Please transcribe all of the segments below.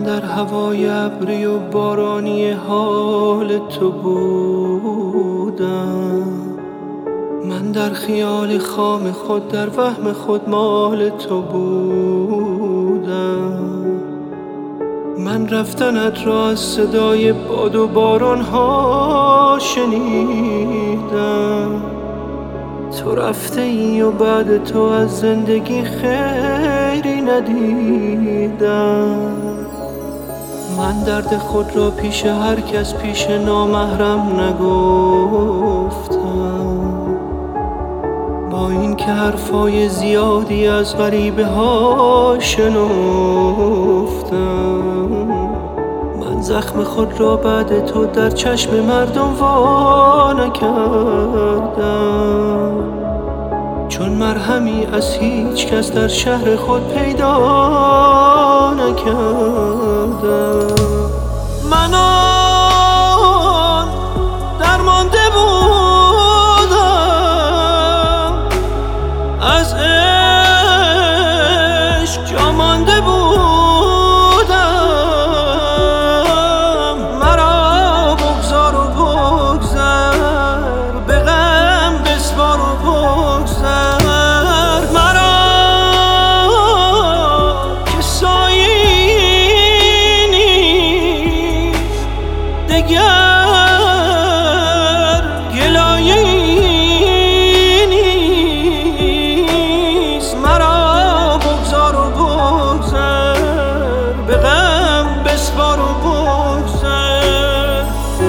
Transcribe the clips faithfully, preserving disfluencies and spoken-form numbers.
در هوای ابری و بارانی حال تو بودم، من در خیال خام خود در وهم خود مال تو بودم. من رفتنت را از صدای باد و باران ها شنیدم، تو رفته ای و بعد تو از زندگی خیری ندیدم. من درد خود را پیش هر کس پیش نامحرم نگفتم، با این که حرفای زیادی از غریبه ها شنفتم. من زخم خود را بعد تو در چشم مردم وا نکردم، چون مرهمی از هیچ کس در شهر خود پیدا نکردم. من آن درمانده بودم، از عشق جا مانده بودم. مرا بگذار و بگذر، به غم بسپار و بگذر مرا که سایه‌ای نیست دگر، گلایه‌ای نیست. مرا بگذار و بگذر، به غم بسپار و بگذر.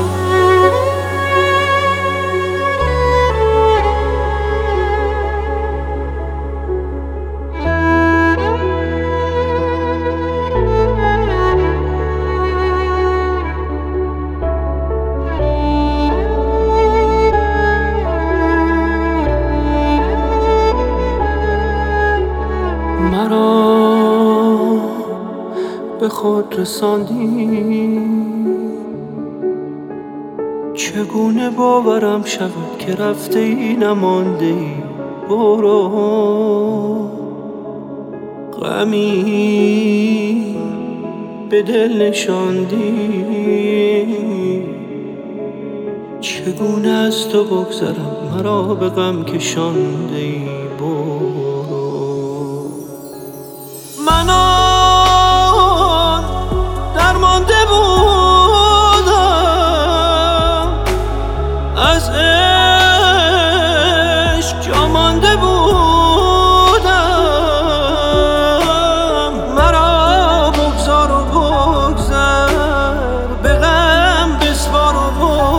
مرا به خود رساندی، چگونه باورم شود که رفته ای نمانده ای. برو، غمی به دل نشاندی، چگونه از تو بگذرم مرا به غم کشانده ای. برو، من آن درمانده بودم، از عشق جا مانده بودم. مرا بگذار و بگذر، به غم بسپار و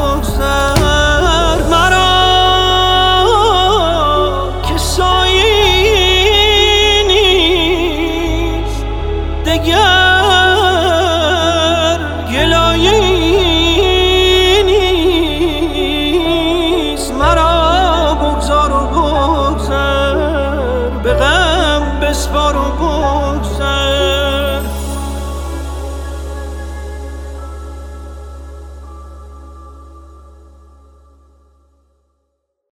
بگذر مرا که سایه‌ای نیست دگر، گلایه‌ای نیست. مرا بگذار و بگذر، به غم بسپار و بگذر.